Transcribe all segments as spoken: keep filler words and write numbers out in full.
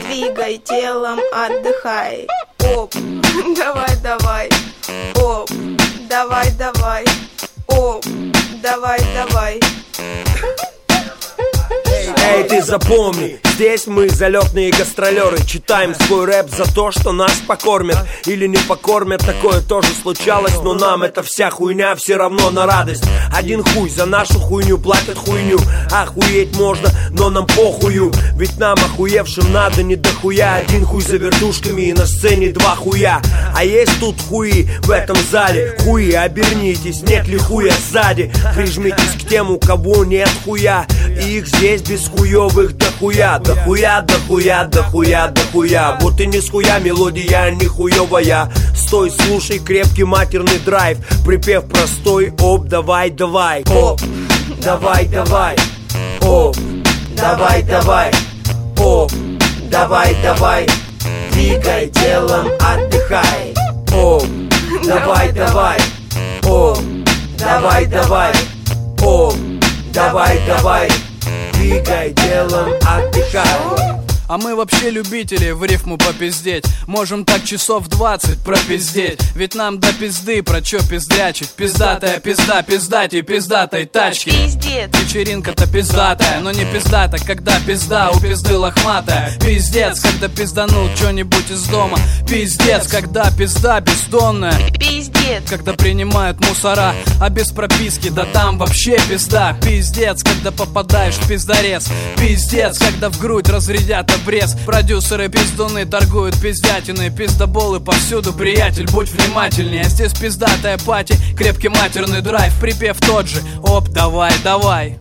двигай телом, отдыхай. Оп, давай, давай. Оп, давай, давай. Оп, давай, давай. Эй, ты запомни, здесь мы залетные гастролеры. Читаем свой рэп за то, что нас покормят или не покормят. Такое тоже случалось, но нам эта вся хуйня все равно на радость. Один хуй за нашу хуйню платят хуйню. Охуеть можно, но нам похую. Ведь нам охуевшим надо не дохуя. Один хуй за вертушками и на сцене два хуя. А есть тут хуи в этом зале. Хуи, обернитесь, нет ли хуя сзади. Прижмитесь к тем, у кого нет хуя. И их здесь без хуёвых дохуя. Дохуя, дохуя, дохуя, дохуя. Вот и не с хуя мелодия, не хуёвая. Стой, слушай крепкий матерный драйв. Припев простой, оп, давай, давай. Оп, давай, давай. Оп, давай, давай. Оп, давай, давай. Двигай телом, отдыхай. Оп, давай, давай. Оп, давай, давай. Оп, давай, давай. Двигай телом, отдыхай. А мы вообще любители в рифму попиздеть. Можем так часов двадцать пропиздеть. Ведь нам до пизды про чё пиздрячить. Пиздатая пизда, пиздатей, пиздатой тачки. Пиздец. Вечеринка-то пиздатая, но не пиздата, когда пизда у пизды лохматая. Пиздец, когда пизданул чё-нибудь из дома. Пиздец, когда пизда бездонная. Пиздец. Когда принимают мусора, а без прописки, да там вообще пизда. Пиздец, когда попадаешь в пиздарез. Пиздец, когда в грудь разрядят обрез. Продюсеры пиздуны торгуют пиздятиной. Пиздоболы повсюду, приятель, будь внимательнее. Здесь пиздатая пати, крепкий матерный драйв. Припев тот же, оп, давай, давай.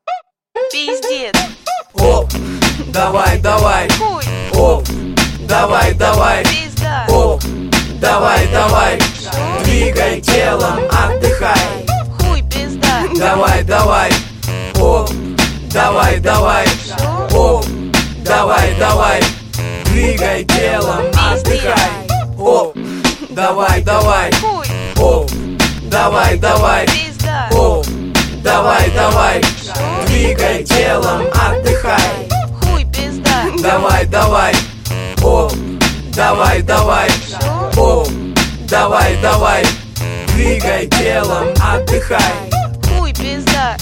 Пиздец. Оп, давай, давай. Хуй. Оп, давай, давай. Пизда. Оп, давай, давай. Двигай телом, отдыхай. Хуй, пизда. Давай, давай. Оп, давай, давай. Оп, давай, давай. Двигай телом, отдыхай. Оп, давай, давай. Хуй. Оп, давай, давай. Пизда. Оп, давай, давай. Двигай телом, отдыхай. Хуй, пизда. Давай, давай. Оп, давай, давай. Оп, давай, давай. Двигай телом, отдыхай. Хуй, пизда.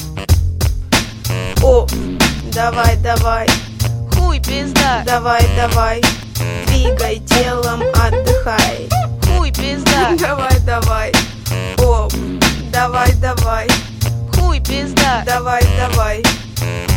Оп, давай, давай. Хуй, пизда. Давай, давай. Двигай телом, отдыхай. Хуй, пизда. Давай, давай. Оп, давай, давай. Хуй, пизда. Давай, давай.